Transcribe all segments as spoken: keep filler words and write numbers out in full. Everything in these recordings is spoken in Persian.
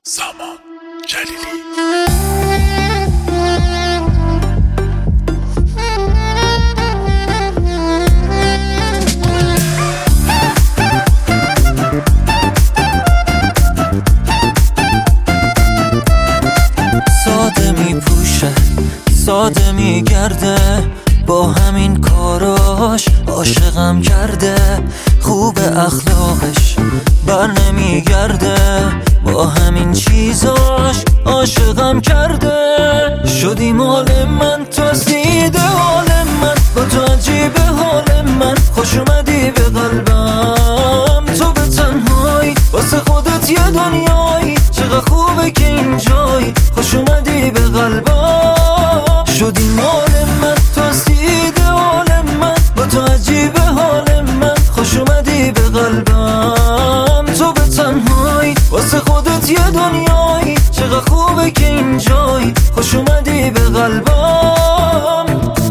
سامان جلیلی. ساده می پوشه ساده می گرده، با همین کاراش عاشقم کرده. خوب اخلاقش بر نمی گرده، با همین چیزاش عاشقم کرده. شدی مال من، تو سیده حال من، با تو عجیب حال من. خوش اومدی به قلبم، تو به تنهایی واسه خودت یه دنیایی. چقدر خوبه که اینجایی، خوش اومدی به قلبم. شدی مال من، تو سیده حال من، با تو عجیب حال من. خوش اومدی به قلبم، تو به تنهایی واسه خودت یه دنیایی. چقدر خوبه که اینجایی، خوش اومدی به قلبم.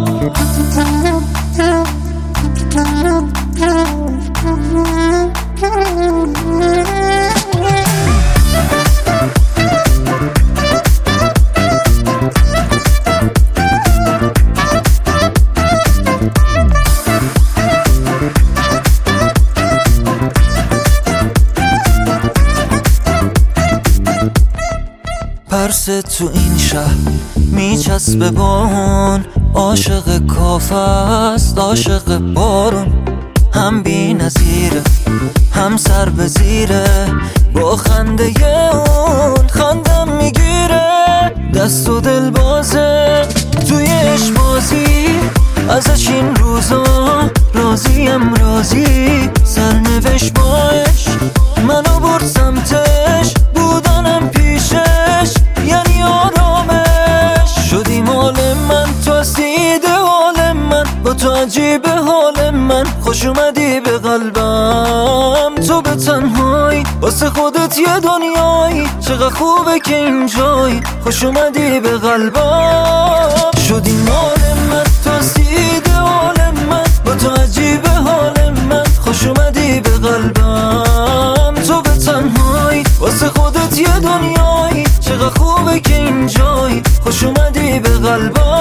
پرسه تو این شهر میچسبه با اون، عاشق کافه است عاشق بارون. هم بی نظیره هم سر به زیره، با خنده اون خندم میگیره. دست و دل بازه توی عشق‌بازی، ازش این روزا راضیم راضی. سرنوشت با عشق منو برد سمتش، بودنم پیشش یعنی آرامش. شدی مال من، تو سیده حال من، با تو عجیب حال من. خوش اومدی به قلبم، تو به تنهایی واسه خودت یه دنیایی. چقدر خوبه که اینجایی، خوش اومدی به قلبم. شدی مال من، تو سیده حال من، با تو عجیب حال من. خوش اومدی به قلبم، تو به تنهایی واسه خودت یه دنیایی. چقدر خوبه که اینجایی، خوش اومدی به قلبم.